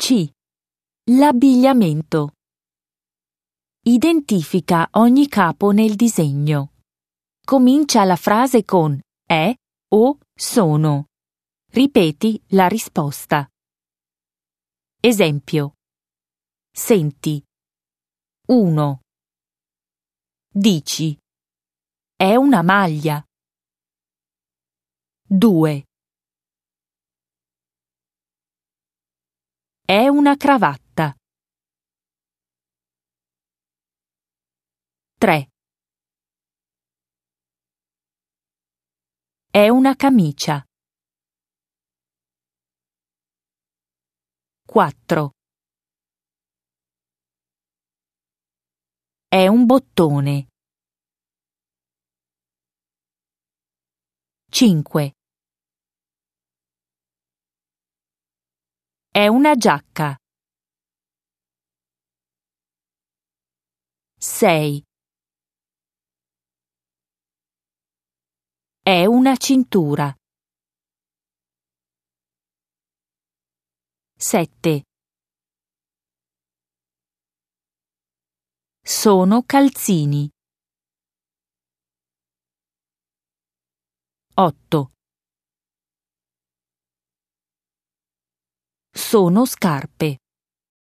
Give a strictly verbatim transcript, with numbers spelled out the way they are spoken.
C. L'abbigliamento. Identifica ogni capo nel disegno. Comincia la frase con è o sono. Ripeti la risposta. Esempio. Senti. uno. Dici. È una maglia. due. È una cravatta. tre. È una camicia. quattro. È un bottone. cinque. È una giacca. sei. È una cintura. sette. Sono calzini. otto. Sono scarpe.